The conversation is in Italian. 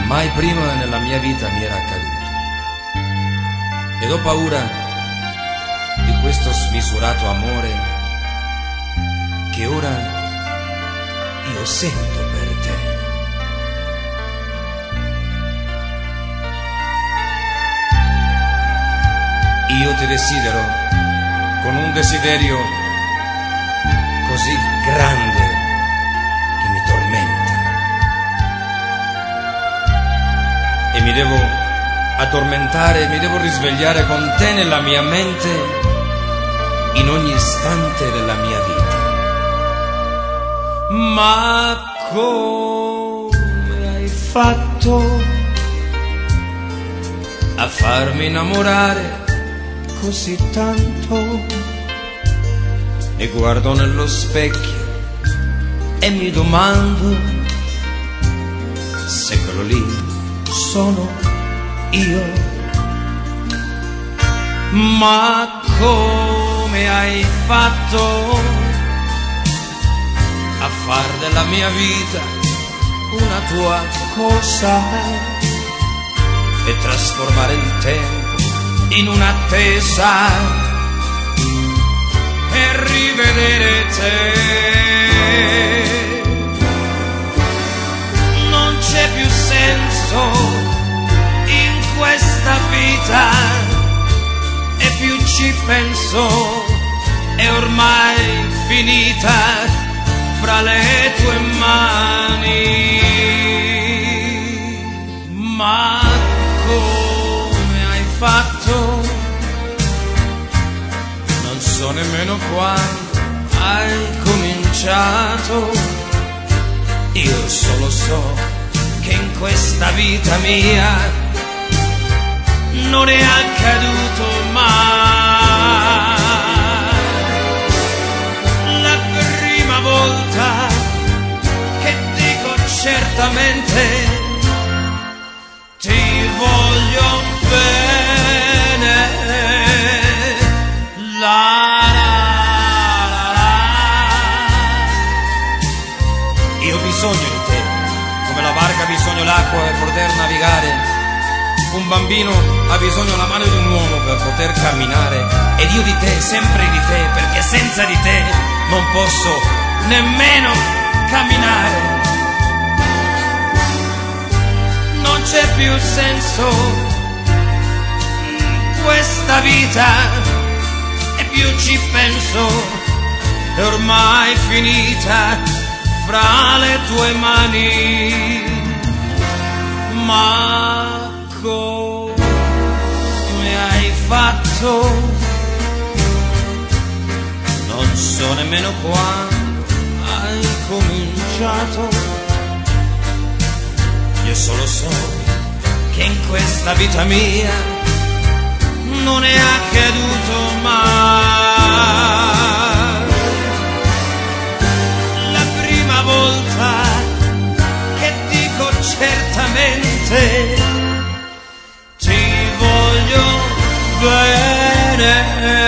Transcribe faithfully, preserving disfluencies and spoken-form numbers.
mai prima nella mia vita mi era accaduto. Ed ho paura di questo smisurato amore che ora io sento per te. Io ti desidero con un desiderio così grande che mi tormenta e mi devo addormentare, mi devo risvegliare con te nella mia mente in ogni istante della mia vita. Ma come hai fatto a farmi innamorare così tanto? Mi guardo nello specchio e mi domando se quello lì sono io. Ma come hai fatto a far della mia vita una tua cosa e trasformare il tempo in un'attesa per rivedere te? Non c'è più senso in questa vita e più ci penso è ormai finita fra le tue mani. Ma come hai fatto? Non so nemmeno quando hai cominciato. Io solo so che in questa vita mia non è accaduto mai. La prima volta che dico certamente ti voglio bene. La, la, la, la. Io ho bisogno di te, come la barca ha bisogno l'acqua per poter navigare. Un bambino ha bisogno della mano di un uomo per poter camminare. Ed io di te, sempre di te, perché senza di te non posso nemmeno camminare. Non c'è più senso in questa vita e più ci penso è ormai finita fra le tue mani. Ma come hai fatto? Non so nemmeno quando hai cominciato. Io solo so che in questa vita mia non è accaduto mai. La prima volta che dico certamente ti voglio bene.